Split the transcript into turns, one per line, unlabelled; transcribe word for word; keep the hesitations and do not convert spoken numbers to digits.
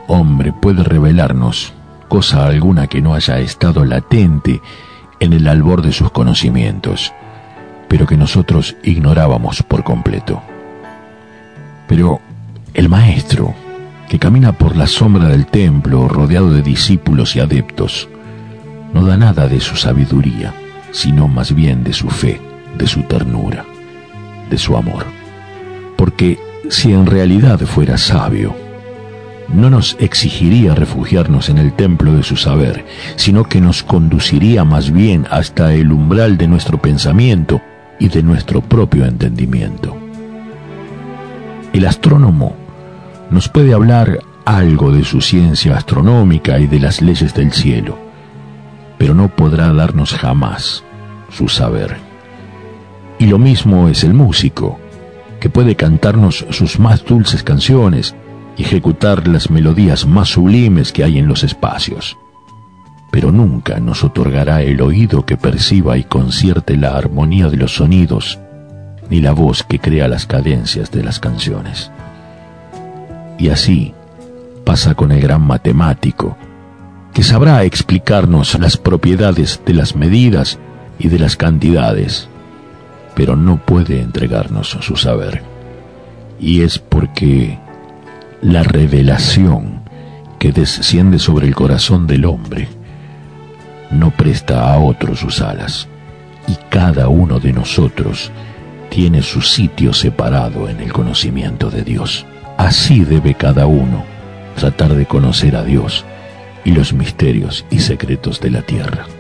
hombre puede revelarnos cosa alguna que no haya estado latente en el albor de sus conocimientos, pero que nosotros ignorábamos por completo. Pero el Maestro, que camina por la sombra del templo rodeado de discípulos y adeptos, no da nada de su sabiduría, sino más bien de su fe, de su ternura, de su amor. Porque si en realidad fuera sabio, no nos exigiría refugiarnos en el templo de su saber, sino que nos conduciría más bien hasta el umbral de nuestro pensamiento y de nuestro propio entendimiento. El astrónomo nos puede hablar algo de su ciencia astronómica y de las leyes del cielo, pero no podrá darnos jamás su saber. Y lo mismo es el músico, que puede cantarnos sus más dulces canciones y ejecutar las melodías más sublimes que hay en los espacios, pero nunca nos otorgará el oído que perciba y concierte la armonía de los sonidos, ni la voz que crea las cadencias de las canciones. Y así pasa con el gran matemático, que sabrá explicarnos las propiedades de las medidas y de las cantidades, pero no puede entregarnos su saber. Y es porque la revelación que desciende sobre el corazón del hombre no presta a otro sus alas, y cada uno de nosotros tiene su sitio separado en el conocimiento de Dios. Así debe cada uno tratar de conocer a Dios y los misterios y secretos de la tierra.